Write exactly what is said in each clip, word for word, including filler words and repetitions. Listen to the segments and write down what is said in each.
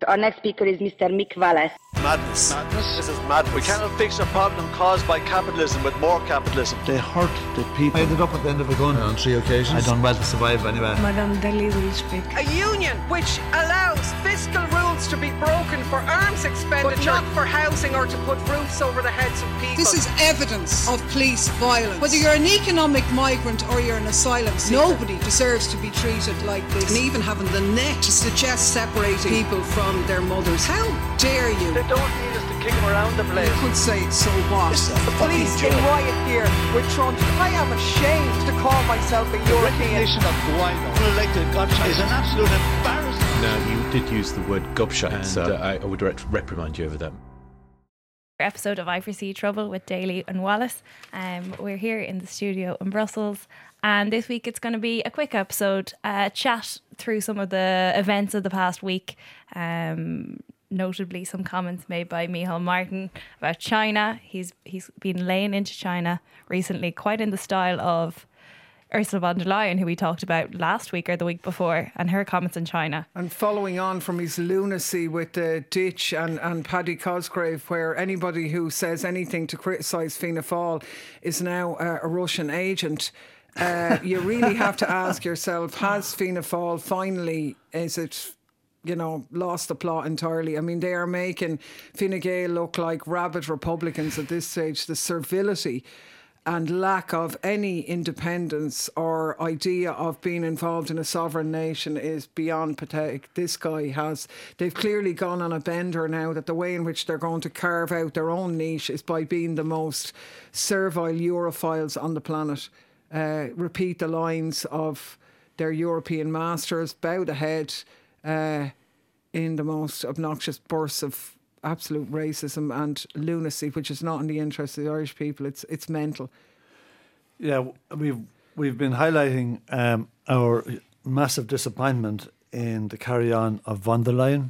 Our next speaker is Mister Mick Wallace. Madness. Madness. This is madness. We cannot fix a problem caused by capitalism with more capitalism. They hurt the people. I ended up at the end of a gun on three occasions. I done well to survive anyway. Madame Deli will speak. A union which allows fiscal rules to be broken for arms expenditure, but not for housing or to put roofs over the heads of people. This is evidence of police violence. Whether you're an economic migrant or you're an asylum seeker, nobody deserves to be treated like this. And even having the net to suggest separating people from their mothers. How dare you? They don't need us to kick them around the place. You could say, so what? The police in riot here with Trump. I am ashamed to call myself a European. The recognition of Guaido, unelected gobshite, is an absolute embarrassment. Now, you did use the word gobshite, and so uh, I, I would re- reprimand you over that. Episode of I Foresee Trouble with Daly and Wallace. Um, we're here in the studio in Brussels, and this week it's going to be a quick episode, uh, chat through some of the events of the past week. Um, notably some comments made by Micheál Martin about China. He's he's been laying into China recently, quite in the style of Ursula von der Leyen, who we talked about last week or the week before, and her comments on China. And following on from his lunacy with the Ditch and, and Paddy Cosgrave, where anybody who says anything to criticise Fianna Fáil is now uh, a Russian agent. Uh, you really have to ask yourself, has Fianna Fáil finally, is it, you know, lost the plot entirely? I mean, they are making Fine Gael look like rabid Republicans at this stage. The servility and lack of any independence or idea of being involved in a sovereign nation is beyond pathetic. This guy has, they've clearly gone on a bender now that the way in which they're going to carve out their own niche is by being the most servile Europhiles on the planet. Uh, repeat the lines of their European masters, bow the head uh, in the most obnoxious bursts of absolute racism and lunacy, which is not in the interest of the Irish people. It's it's mental. Yeah, we've we've been highlighting um, our massive disappointment in the carry-on of von der Leyen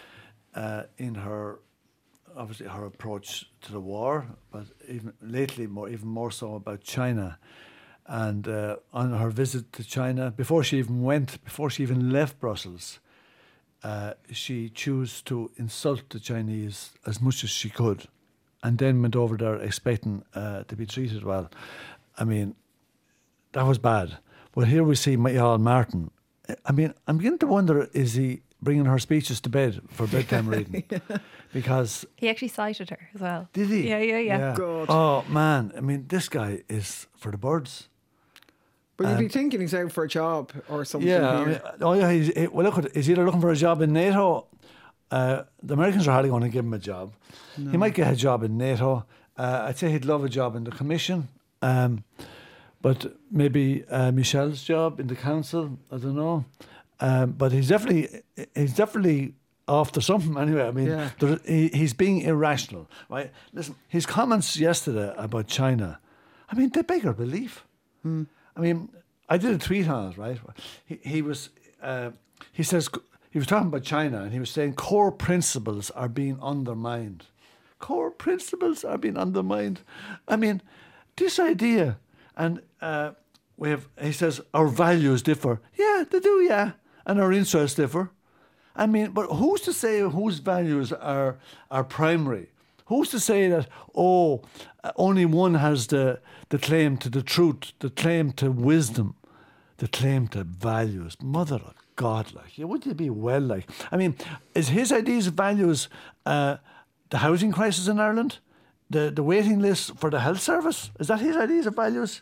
uh, in her, obviously her approach to the war, but even lately more even more so about China. And uh, on her visit to China, before she even went, before she even left Brussels, Uh, she chose to insult the Chinese as much as she could, and then went over there expecting uh, to be treated well. I mean, that was bad. But here we see Micheál Martin. I mean, I'm beginning to wonder, is he bringing her speeches to bed for bedtime reading? Because he actually cited her as well. Did he? Yeah, yeah, yeah. yeah. God. Oh, man. I mean, this guy is for the birds. But you'd Um, be thinking he's out for a job or something. Yeah, I here. mean, oh yeah. He's, he, well, look, he's either looking for a job in NATO. Uh, the Americans are hardly going to give him a job. No. He might get a job in NATO. Uh, I'd say he'd love a job in the Commission, um, but maybe uh, Michelle's job in the Council. I don't know. Um, but he's definitely he's definitely after something anyway. I mean, yeah. there, he, he's being irrational, right? Listen, his comments yesterday about China, I mean, they beg our belief. Hmm. I mean, I did a tweet on it, right? He, he was, uh, he says, he was talking about China, and he was saying core principles are being undermined. Core principles are being undermined. I mean, this idea, and uh, we have, he says, our values differ. Yeah, they do, yeah. And our interests differ. I mean, but who's to say whose values are are primary? Who's to say that, oh, only one has the, the claim to the truth, the claim to wisdom, the claim to values? Mother of God, like, yeah, would you be well, like? I mean, is his ideas of values uh, the housing crisis in Ireland? The, the waiting list for the health service? Is that his ideas of values?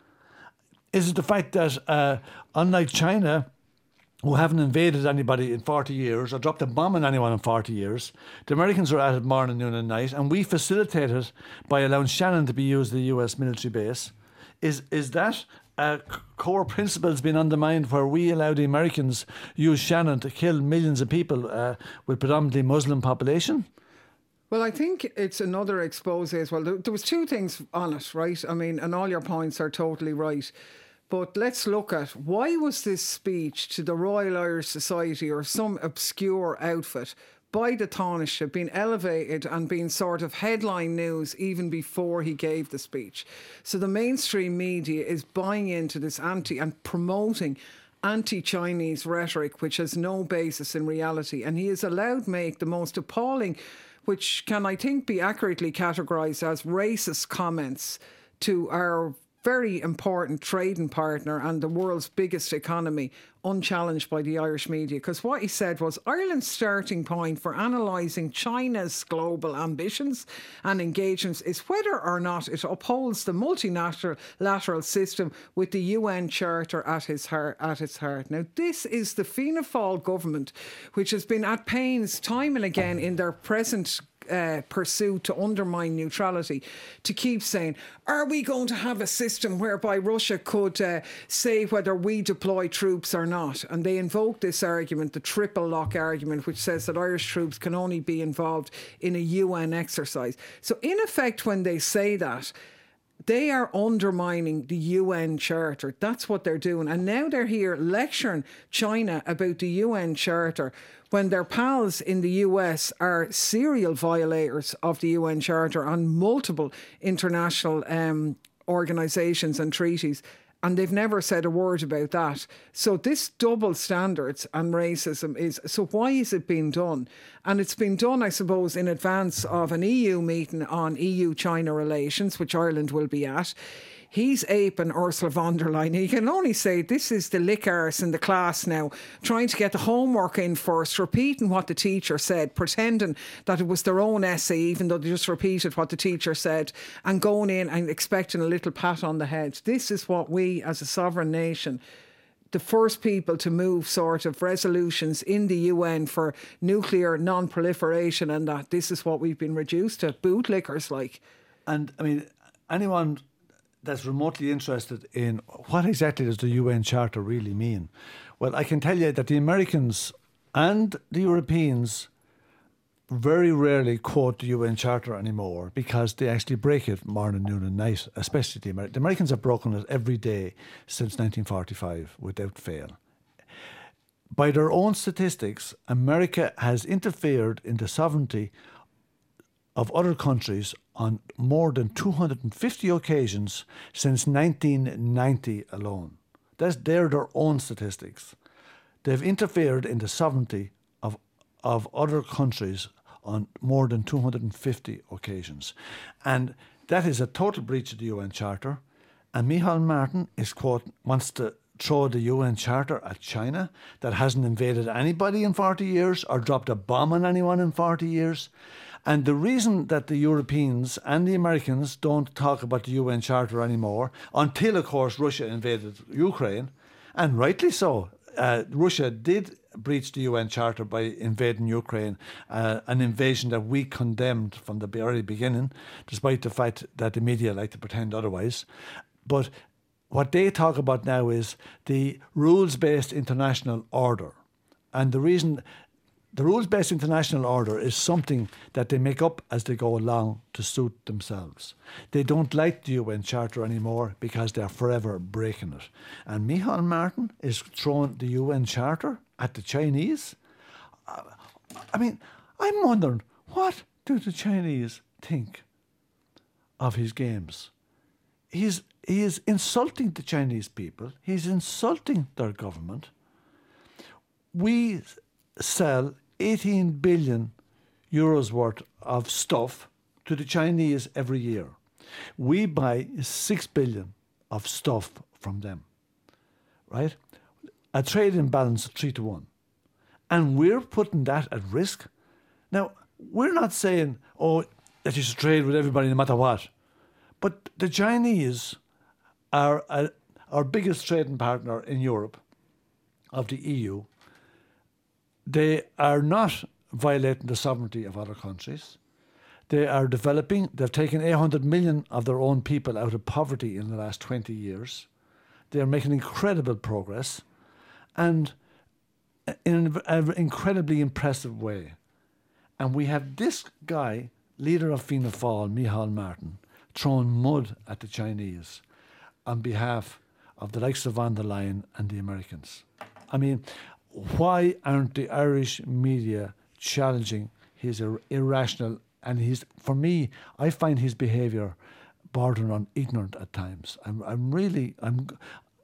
Is it the fact that, uh, unlike China, who haven't invaded anybody in forty years or dropped a bomb on anyone in forty years. The Americans are at it morning, noon and night, and we facilitate it by allowing Shannon to be used as the U S military base. Is is that uh, core principles being undermined where we allow the Americans use Shannon to kill millions of people uh, with predominantly Muslim population? Well, I think it's another expose as well. There, there was two things on it, right? I mean, and all your points are totally right. But let's look at, why was this speech to the Royal Irish Society or some obscure outfit by the Taoiseach being elevated and being sort of headline news even before he gave the speech? So the mainstream media is buying into this anti and promoting anti-Chinese rhetoric which has no basis in reality, and he is allowed make the most appalling, which can, I think, be accurately categorised as racist comments to our very important trading partner and the world's biggest economy, unchallenged by the Irish media. Because what he said was Ireland's starting point for analysing China's global ambitions and engagements is whether or not it upholds the multilateral lateral system with the U N Charter at, his heart, at its heart. Now, this is the Fianna Fáil government, which has been at pains time and again in their present Uh, pursuit to undermine neutrality, to keep saying, are we going to have a system whereby Russia could uh, say whether we deploy troops or not? And they invoke this argument, the triple lock argument, which says that Irish troops can only be involved in a U N exercise. So in effect, when they say that, they are undermining the U N Charter. That's what they're doing. And now they're here lecturing China about the U N Charter when their pals in the U S are serial violators of the U N Charter on multiple international um, organisations and treaties. And they've never said a word about that. So this double standards and racism is... So why is it being done? And it's been done, I suppose, in advance of an E U meeting on E U-China relations, which Ireland will be at. He's aping Ursula von der Leyen. He can only say this is the lick arse in the class now, trying to get the homework in first, repeating what the teacher said, pretending that it was their own essay, even though they just repeated what the teacher said, and going in and expecting a little pat on the head. This is what we, as a sovereign nation, the first people to move sort of resolutions in the U N for nuclear non-proliferation, and that this is what we've been reduced to, bootlickers like. And, I mean, anyone that's remotely interested in what exactly does the U N Charter really mean? Well, I can tell you that the Americans and the Europeans very rarely quote the U N Charter anymore because they actually break it morning, noon and night, especially the Americans. The Americans have broken it every day since nineteen forty-five without fail. By their own statistics, America has interfered in the sovereignty of other countries on more than two hundred fifty occasions since nineteen ninety alone. That's, they're their own statistics. They've interfered in the sovereignty of, of other countries on more than two hundred fifty occasions. And that is a total breach of the U N Charter. And Micheál Martin is quote, wants to throw the U N Charter at China that hasn't invaded anybody in forty years or dropped a bomb on anyone in forty years. And the reason that the Europeans and the Americans don't talk about the U N Charter anymore, until, of course, Russia invaded Ukraine, and rightly so, uh, Russia did breach the U N Charter by invading Ukraine, uh, an invasion that we condemned from the very beginning, despite the fact that the media like to pretend otherwise. But what they talk about now is the rules-based international order. And the reason... The rules-based international order is something that they make up as they go along to suit themselves. They don't like the U N Charter anymore because they're forever breaking it. And Micheál Martin is throwing the U N Charter at the Chinese. Uh, I mean, I'm wondering, what do the Chinese think of his games? He's, he is insulting the Chinese people. He's insulting their government. We sell eighteen billion euros worth of stuff to the Chinese every year. We buy six billion of stuff from them, right? A trade imbalance of three to one. And we're putting that at risk. Now, we're not saying, oh, that you should trade with everybody no matter what. But the Chinese are a, our biggest trading partner in Europe of the E U. They are not violating the sovereignty of other countries. They are developing, they've taken eight hundred million of their own people out of poverty in the last twenty years. They are making incredible progress and in an incredibly impressive way. And we have this guy, leader of Fianna Fáil, Micheál Martin, throwing mud at the Chinese on behalf of the likes of von der Leyen and the Americans. I mean, why aren't the Irish media challenging his ir- irrational, and his, for me, I find his behaviour bordering on ignorant at times. I'm, I'm really, I'm,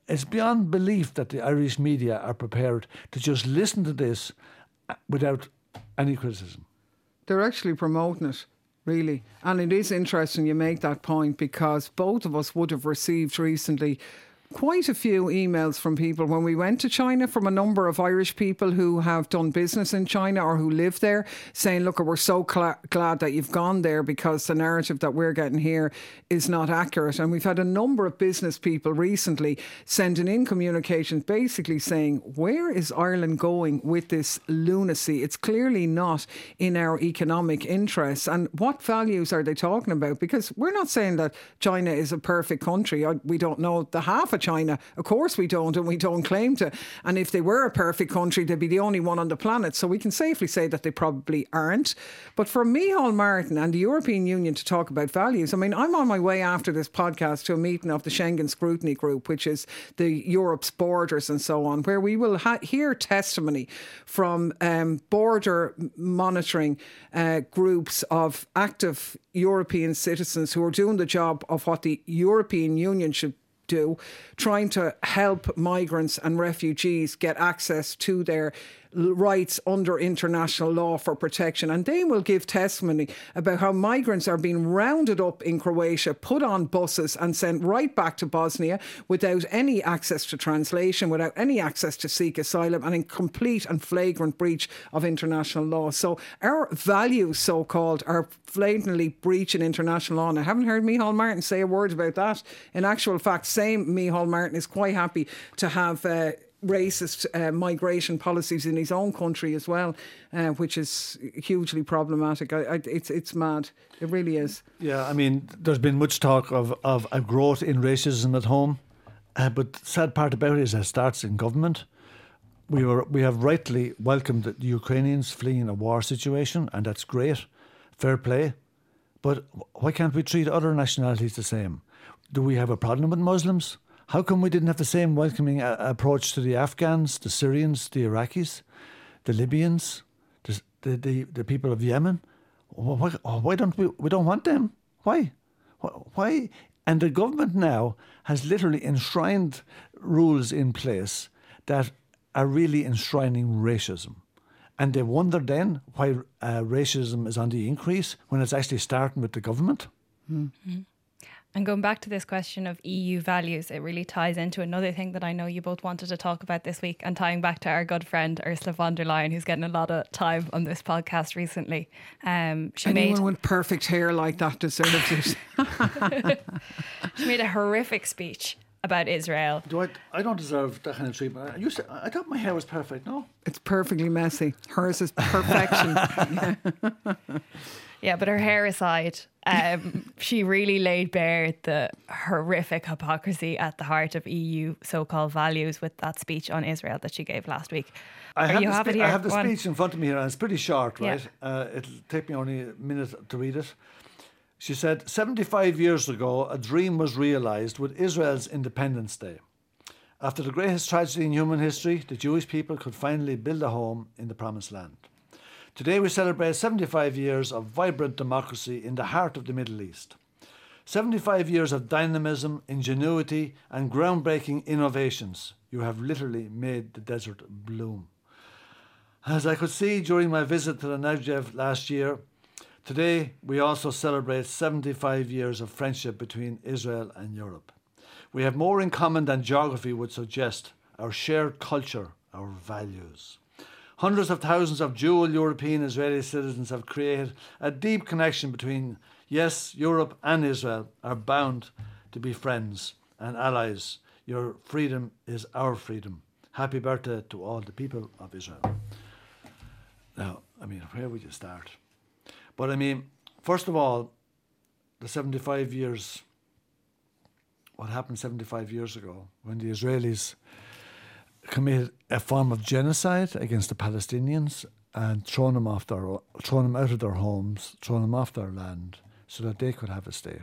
it's beyond belief that the Irish media are prepared to just listen to this without any criticism. They're actually promoting it, really. And it is interesting you make that point, because both of us would have received recently quite a few emails from people when we went to China, from a number of Irish people who have done business in China or who live there, saying, look, we're so cl- glad that you've gone there, because the narrative that we're getting here is not accurate. And we've had a number of business people recently sending in communications basically saying, where is Ireland going with this lunacy? It's clearly not in our economic interests. And what values are they talking about? Because we're not saying that China is a perfect country. We don't know the half of China. Of course we don't, and we don't claim to. And if they were a perfect country, they'd be the only one on the planet. So we can safely say that they probably aren't. But for Micheál Martin and the European Union to talk about values, I mean, I'm on my way after this podcast to a meeting of the Schengen Scrutiny Group, which is the Europe's borders and so on, where we will ha- hear testimony from um, border monitoring uh, groups of active European citizens who are doing the job of what the European Union should do, trying to help migrants and refugees get access to their rights under international law for protection. And they will give testimony about how migrants are being rounded up in Croatia, put on buses and sent right back to Bosnia without any access to translation, without any access to seek asylum, and in complete and flagrant breach of international law. So our values, so-called, are blatantly breaching international law. And I haven't heard Micheál Martin say a word about that. In actual fact, same Micheál Martin is quite happy to have uh, racist uh, migration policies in his own country as well, uh, which is hugely problematic. I, I, it's it's mad. It really is. Yeah, I mean, there's been much talk of, of a growth in racism at home, uh, but the sad part about it is it starts in government. We were we have rightly welcomed the Ukrainians fleeing a war situation, and that's great, fair play. But why can't we treat other nationalities the same? Do we have a problem with Muslims? How come we didn't have the same welcoming a- approach to the Afghans, the Syrians, the Iraqis, the Libyans, the the, the, the people of Yemen? Why, why don't we? We don't want them. Why? Why? And the government now has literally enshrined rules in place that are really enshrining racism. And they wonder then why uh, racism is on the increase when it's actually starting with the government. Mm-hmm. And going back to this question of E U values, it really ties into another thing that I know you both wanted to talk about this week, and tying back to our good friend Ursula von der Leyen, who's getting a lot of time on this podcast recently. Um, she Anyone made, with perfect hair like that deserves it. She made a horrific speech about Israel. Do I? I don't deserve that kind of treatment. I used to, I thought my hair was perfect. No, it's perfectly messy. Hers is perfection. Yeah. Yeah, but her hair aside, um, she really laid bare the horrific hypocrisy at the heart of E U so-called values with that speech on Israel that she gave last week. I Are have, you the, have spe- it here? I have the Go on. speech in front of me here, and it's pretty short, Yeah. right? Uh, it'll take me only a minute to read it. She said, seventy-five years ago, a dream was realised with Israel's Independence Day. After the greatest tragedy in human history, the Jewish people could finally build a home in the Promised Land. Today we celebrate seventy-five years of vibrant democracy in the heart of the Middle East. seventy-five years of dynamism, ingenuity and groundbreaking innovations. You have literally made the desert bloom. As I could see during my visit to the Negev last year, today we also celebrate seventy-five years of friendship between Israel and Europe. We have more in common than geography would suggest, our shared culture, our values. Hundreds of thousands of dual European Israeli citizens have created a deep connection between, yes, Europe and Israel are bound to be friends and allies. Your freedom is our freedom. Happy birthday to all the people of Israel. Now, I mean, where would you start? But I mean, first of all, the seventy-five years, what happened seventy-five years ago when the Israelis committed a form of genocide against the Palestinians and thrown them off their, thrown them out of their homes, thrown them off their land so that they could have a state.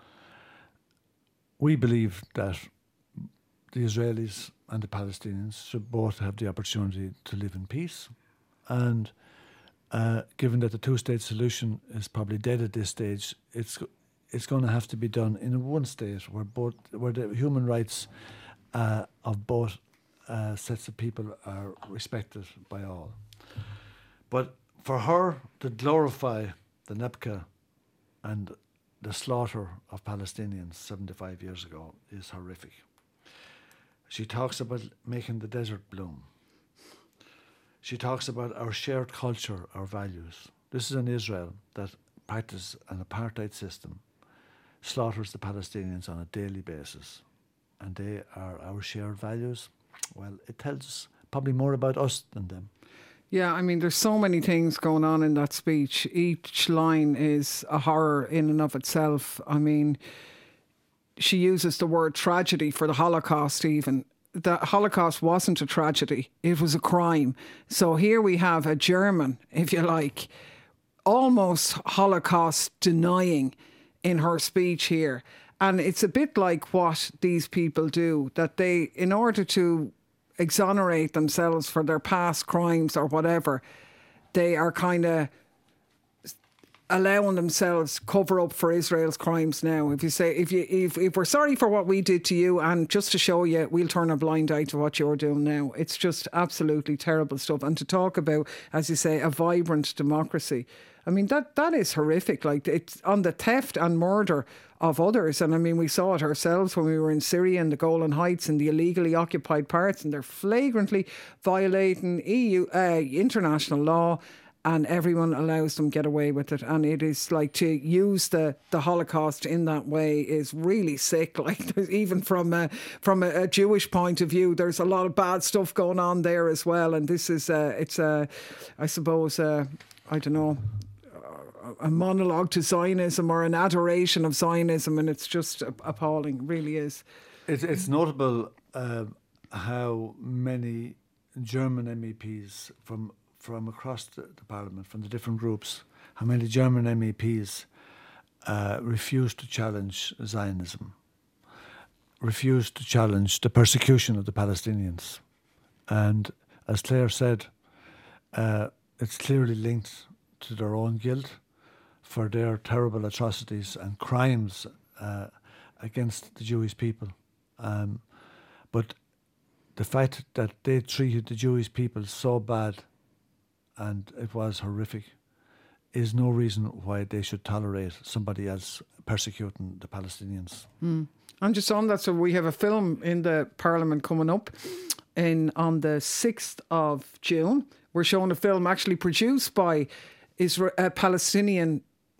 We believe that the Israelis and the Palestinians should both have the opportunity to live in peace. And uh, given that the two-state solution is probably dead at this stage, it's it's going to have to be done in one state where both where the human rights uh, of both uh, sets of people are respected by all. But for her to glorify the Nebka and the slaughter of Palestinians seventy-five years ago is horrific. She talks about making the desert bloom. She talks about our shared culture, our values. This is an Israel that practices an apartheid system, slaughters the Palestinians on a daily basis, and they are our shared values. Well, it tells us probably more about us than them. Yeah, I mean, there's so many things going on in that speech. Each line is a horror in and of itself. I mean, she uses the word tragedy for the Holocaust even. The Holocaust wasn't a tragedy, it was a crime. So here we have a German, if you like, almost Holocaust denying in her speech here. And it's a bit like what these people do, that they, in order to exonerate themselves for their past crimes or whatever, they are kind of allowing themselves cover up for Israel's crimes now. If you say, if you if, if we're sorry for what we did to you, and just to show you, we'll turn a blind eye to what you're doing now. It's just absolutely terrible stuff. And to talk about, as you say, a vibrant democracy, I mean, that that is horrific. Like, it's on the theft and murder of others. And I mean, we saw it ourselves when we were in Syria and the Golan Heights and the illegally occupied parts, and they're flagrantly violating E U uh, international law, and everyone allows them get away with it. And it is like, to use the, the Holocaust in that way is really sick. Like, even from a, from a, a Jewish point of view, there's a lot of bad stuff going on there as well. And this is, uh, it's a, I suppose, uh, I don't know, a monologue to Zionism or an adoration of Zionism, and it's just appalling. It really is. It's, it's notable uh, how many German M E Ps from from across the, the Parliament, from the different groups, how many German M E Ps uh, refused to challenge Zionism, refused to challenge the persecution of the Palestinians. And as Claire said, uh, it's clearly linked to their own guilt for their terrible atrocities and crimes uh, against the Jewish people. Um, but the fact that they treated the Jewish people so bad, and it was horrific, is no reason why they should tolerate somebody else persecuting the Palestinians. Mm. And just on that, so we have a film in the Parliament coming up in on the sixth of June. We're showing a film actually produced by Isra- uh, Palestinian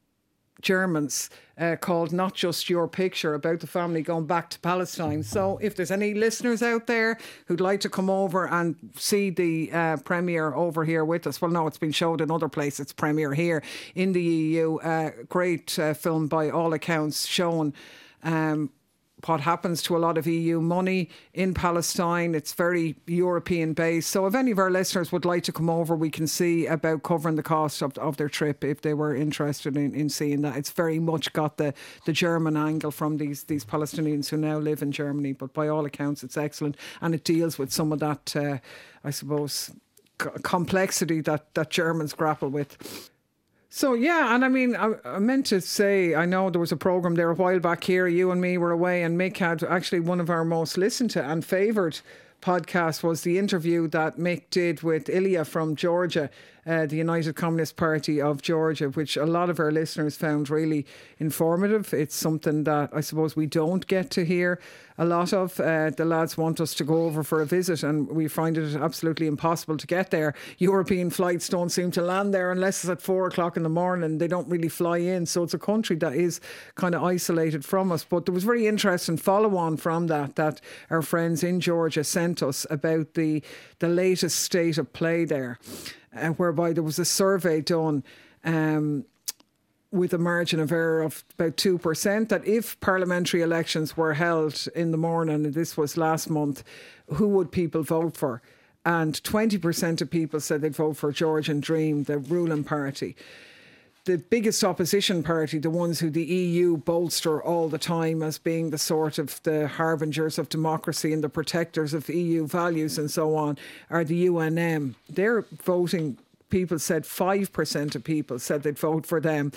Germans uh, called Not Just Your Picture, about the family going back to Palestine. So if there's any listeners out there who'd like to come over and see the uh, premiere over here with us, well, no, it's been showed in other places, it's premiere here in the E U. Uh, great uh, film by all accounts, showing um, what happens to a lot of E U money in Palestine. It's very European based. So if any of our listeners would like to come over, we can see about covering the cost of, of their trip if they were interested in, in seeing that. It's very much got the, the German angle from these, these Palestinians who now live in Germany. But by all accounts, it's excellent. And it deals with some of that, uh, I suppose, c- complexity that, that Germans grapple with. So, yeah, and I mean, I, I meant to say, I know there was a programme there a while back here, you and me were away, and Mick had actually one of our most listened to and favoured podcasts was the interview that Mick did with Ilya from Georgia, uh, the United Communist Party of Georgia, which a lot of our listeners found really informative. It's something that I suppose we don't get to hear a lot of. Uh, the lads want us to go over for a visit, and we find it absolutely impossible to get there. European flights don't seem to land there unless it's at four o'clock in the morning. They don't really fly in. So it's a country that is kind of isolated from us. But there was very interesting follow-on from that, that our friends in Georgia sent us about the, the latest state of play there, uh, whereby there was a survey done um, with a margin of error of about two percent, that if parliamentary elections were held in the morning, and this was last month, who would people vote for? And twenty percent of people said they'd vote for Georgian Dream, the ruling party. The biggest opposition party, the ones who the E U bolster all the time as being the sort of the harbingers of democracy and the protectors of E U values and so on, are the U N M. They're voting, people said five percent of people said they'd vote for them.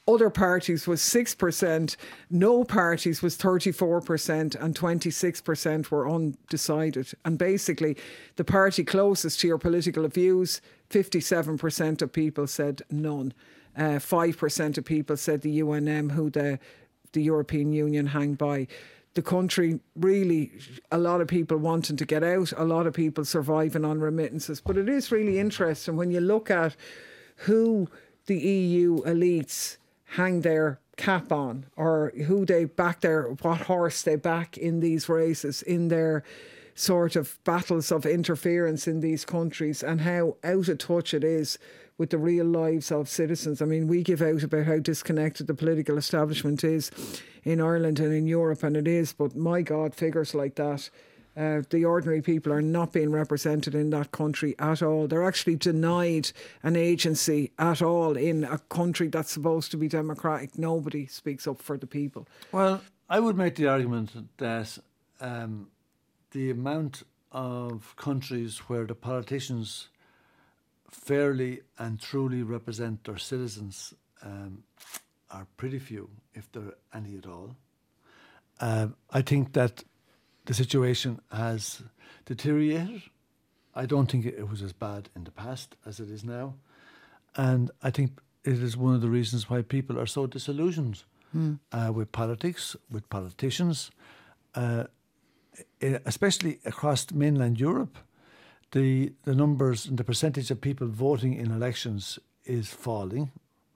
other parties was six percent, no parties was thirty-four percent, and twenty-six percent were undecided. And basically, the party closest to your political views, fifty-seven percent of people said none. Uh, five percent of people said the U N M, who the, the European Union hang by. The country, really, a lot of people wanting to get out, a lot of people surviving on remittances. But it is really interesting when you look at who the E U elites hang their cap on, or who they back their, what horse they back in these races, in their sort of battles of interference in these countries, and how out of touch it is with the real lives of citizens. I mean, we give out about how disconnected the political establishment is in Ireland and in Europe, and it is, but my God, figures like that, Uh, the ordinary people are not being represented in that country at all. They're actually denied an agency at all in a country that's supposed to be democratic. Nobody speaks up for the people. Well, I would make the argument that um, the amount of countries where the politicians fairly and truly represent their citizens um, are pretty few, if there are any at all. Um, I think that the situation has deteriorated. I don't think it was as bad in the past as it is now. And I think it is one of the reasons why people are so disillusioned mm. uh, with politics, with politicians, uh, especially across mainland Europe. The, the numbers and the percentage of people voting in elections is falling.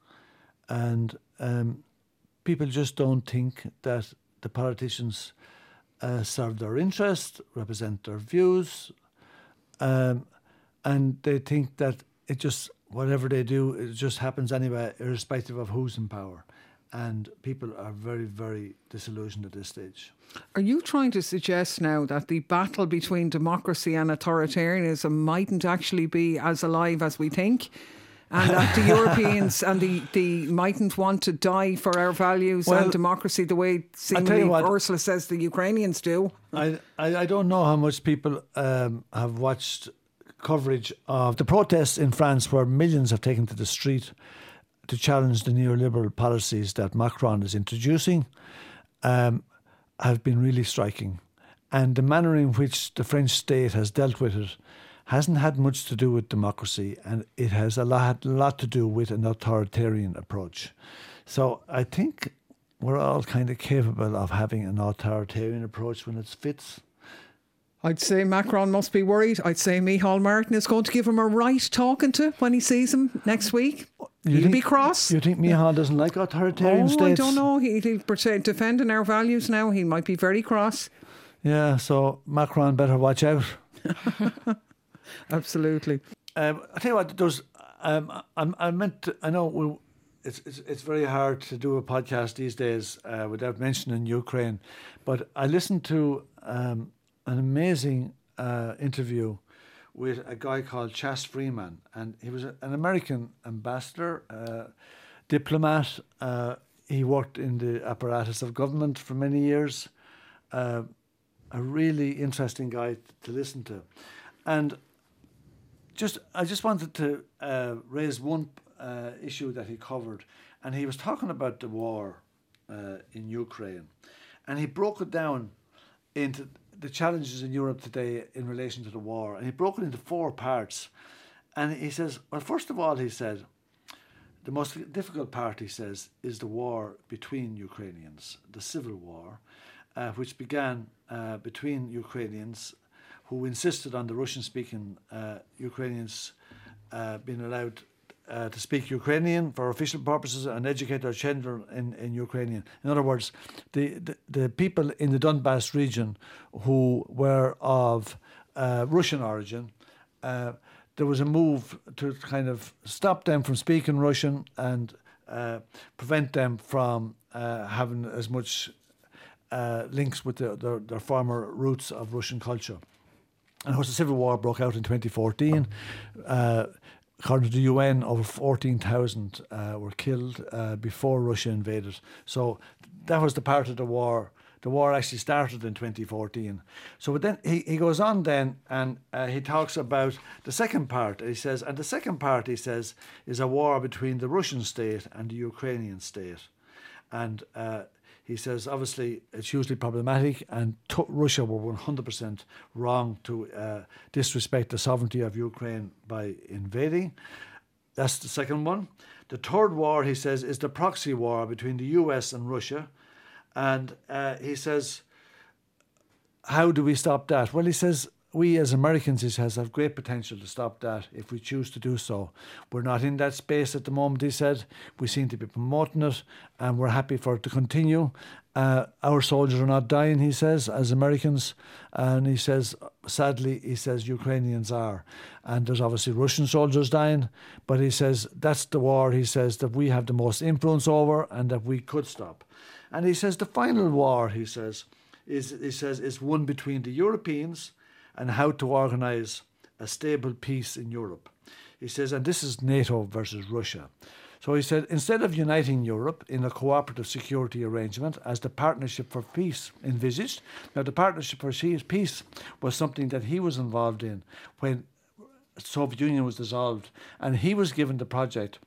And um, people just don't think that the politicians Uh, serve their interests, represent their views, um, and they think that it just, whatever they do, it just happens anyway, irrespective of who's in power. And people are very, very disillusioned at this stage. Are you trying to suggest now that the battle between democracy and authoritarianism mightn't actually be as alive as we think? And that the Europeans and the, the mightn't want to die for our values well, and democracy the way seemingly what, Ursula says the Ukrainians do? I, I, I don't know how much people um, have watched coverage of the protests in France, where millions have taken to the street to challenge the neoliberal policies that Macron is introducing, um, have been really striking. And the manner in which the French state has dealt with it hasn't had much to do with democracy, and it has a lot, lot to do with an authoritarian approach. So I think we're all kind of capable of having an authoritarian approach when it fits. I'd say Macron must be worried. I'd say Micheál Martin is going to give him a right talking to when he sees him next week. You He'll think, be cross. You think Micheál doesn't like authoritarian oh, states? I don't know. He, he'll pretend, defending our values now. He might be very cross. Yeah, so Macron better watch out. Absolutely. Um, I tell you what, there's. Um, I, I meant. To, I know we, it's, it's it's very hard to do a podcast these days uh, without mentioning Ukraine, but I listened to um, an amazing uh, interview with a guy called Chas Freeman, and he was a, an American ambassador, uh, diplomat. Uh, he worked in the apparatus of government for many years. Uh, a really interesting guy to listen to, and. Just, I just wanted to uh, raise one uh, issue that he covered, and he was talking about the war uh, in Ukraine, and he broke it down into the challenges in Europe today in relation to the war, and he broke it into four parts. And he says, well, first of all, he said, the most difficult part, he says, is the war between Ukrainians, the civil war, uh, which began uh, between Ukrainians who insisted on the Russian-speaking uh, Ukrainians uh, being allowed uh, to speak Ukrainian for official purposes and educate their children in, in Ukrainian. In other words, the, the, the people in the Donbass region who were of uh, Russian origin, uh, there was a move to kind of stop them from speaking Russian and uh, prevent them from uh, having as much uh, links with the, their, their former roots of Russian culture. And of course, the civil war broke out in twenty fourteen. Uh, according to the U N, over fourteen thousand uh, were killed uh, before Russia invaded. So that was the part of the war The war actually started in twenty fourteen. So then he, he goes on then and uh, he talks about the second part. He says, and the second part, he says, is a war between the Russian state and the Ukrainian state. And uh, he says, obviously, it's hugely problematic, and to- Russia were one hundred percent wrong to uh, disrespect the sovereignty of Ukraine by invading. That's the second one. The third war, he says, is the proxy war between the U S and Russia. And uh, he says, how do we stop that? Well, he says, we as Americans, he says, have great potential to stop that if we choose to do so. We're not in that space at the moment, he said. We seem to be promoting it, and we're happy for it to continue. Uh, our soldiers are not dying, he says, as Americans. And he says, sadly, he says, Ukrainians are. And there's obviously Russian soldiers dying. But he says, that's the war, he says, that we have the most influence over and that we could stop. And he says, the final war, he says, is, he says, is one between the Europeans and how to organise a stable peace in Europe. He says, and this is NATO versus Russia. So he said, instead of uniting Europe in a cooperative security arrangement as the Partnership for Peace envisaged, now the Partnership for Peace was something that he was involved in when the Soviet Union was dissolved, and he was given the project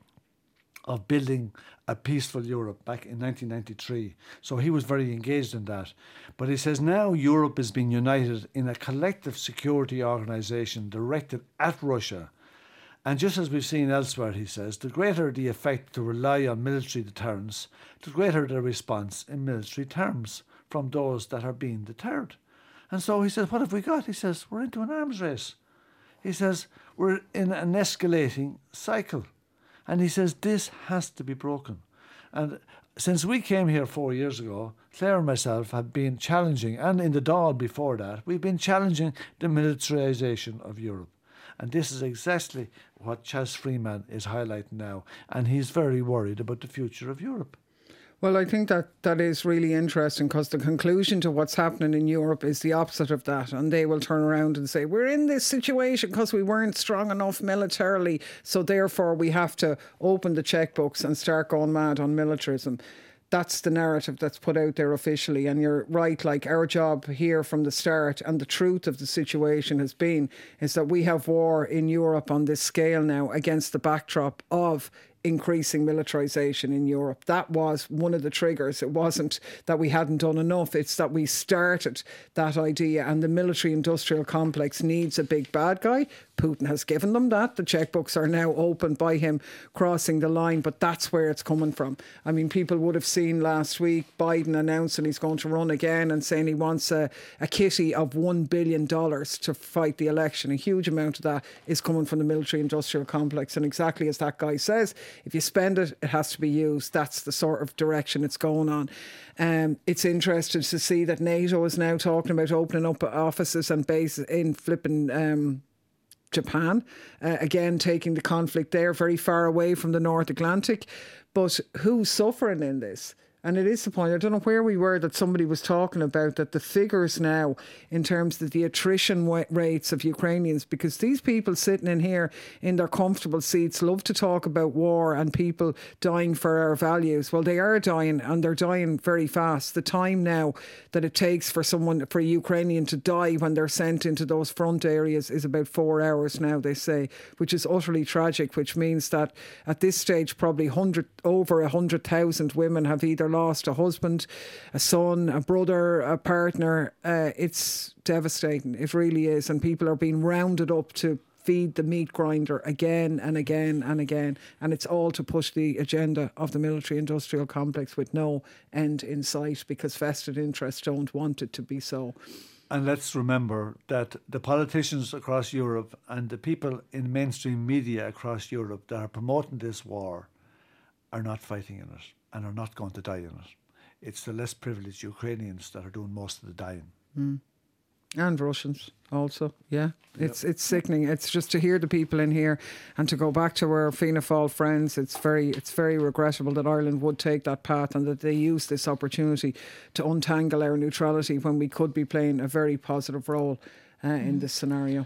of building a peaceful Europe back in nineteen ninety-three. So he was very engaged in that. But he says now Europe is being united in a collective security organisation directed at Russia. And just as we've seen elsewhere, he says, the greater the effect to rely on military deterrence, the greater the response in military terms from those that are being deterred. And so he says, what have we got? He says, we're into an arms race. He says, we're in an escalating cycle. And he says, this has to be broken. And since we came here four years ago, Claire and myself have been challenging, and in the Dáil before that, we've been challenging the militarisation of Europe. And this is exactly what Chas Freeman is highlighting now. And he's very worried about the future of Europe. Well, I think that that is really interesting, because the conclusion to what's happening in Europe is the opposite of that. And they will turn around and say, we're in this situation because we weren't strong enough militarily. So therefore, we have to open the checkbooks and start going mad on militarism. That's the narrative that's put out there officially. And you're right, like our job here from the start, and the truth of the situation has been, is that we have war in Europe on this scale now against the backdrop of increasing militarisation in Europe. That was one of the triggers. It wasn't that we hadn't done enough, it's that we started that idea, and the military industrial complex needs a big bad guy. Putin has given them that. The checkbooks are now open by him crossing the line, but that's where it's coming from. I mean, people would have seen last week Biden announcing he's going to run again and saying he wants a, a kitty of one billion dollars to fight the election. A huge amount of that is coming from the military industrial complex. And exactly as that guy says, if you spend it, it has to be used. That's the sort of direction it's going on. Um, it's interesting to see that NATO is now talking about opening up offices and bases in flipping um, Japan. Uh, again, taking the conflict there very far away from the North Atlantic. But who's suffering in this? And it is the point, I don't know where we were, that somebody was talking about that the figures now in terms of the attrition rates of Ukrainians, because these people sitting in here in their comfortable seats love to talk about war and people dying for our values. Well, they are dying, and they're dying very fast. The time now that it takes for someone, for a Ukrainian to die when they're sent into those front areas is about four hours now, they say, which is utterly tragic, which means that at this stage probably one hundred, over one hundred thousand women have either lost a husband, a son, a brother, a partner. Uh, it's devastating. It really is. And people are being rounded up to feed the meat grinder again and again and again. And it's all to push the agenda of the military industrial complex with no end in sight, because vested interests don't want it to be so. And let's remember that the politicians across Europe and the people in mainstream media across Europe that are promoting this war are not fighting in it and are not going to die in it. It's the less privileged Ukrainians that are doing most of the dying. Mm. And Russians also, yeah. It's yep. it's sickening. It's just to hear the people in here, and to go back to our Fianna Fáil friends, it's very it's very regrettable that Ireland would take that path and that they use this opportunity to untangle our neutrality when we could be playing a very positive role uh, mm. in this scenario.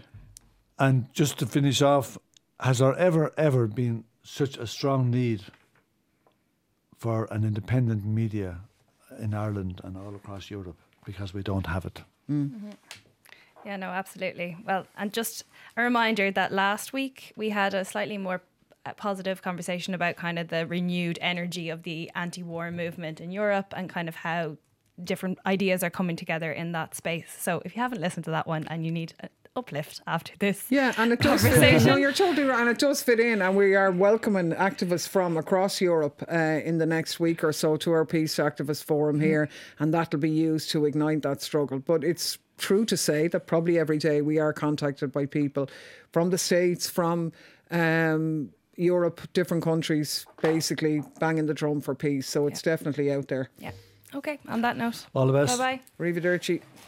And just to finish off, has there ever, ever been such a strong need for an independent media in Ireland and all across Europe because we don't have it. Mm. Mm-hmm. Yeah, no, absolutely. Well, and just a reminder that last week we had a slightly more uh, positive conversation about kind of the renewed energy of the anti-war movement in Europe and kind of how different ideas are coming together in that space. So if you haven't listened to that one and you need an uplift after this Yeah, and it does fit in. conversation. No, you're totally right, and it does fit in. And we are welcoming activists from across Europe uh, in the next week or so to our Peace Activist Forum here, and that'll be used to ignite that struggle. But it's true to say that probably every day we are contacted by people from the States, from um, Europe, different countries, basically banging the drum for peace. So it's definitely out there. Yeah. Okay, on that note. All the best. Bye-bye. Arrivederci.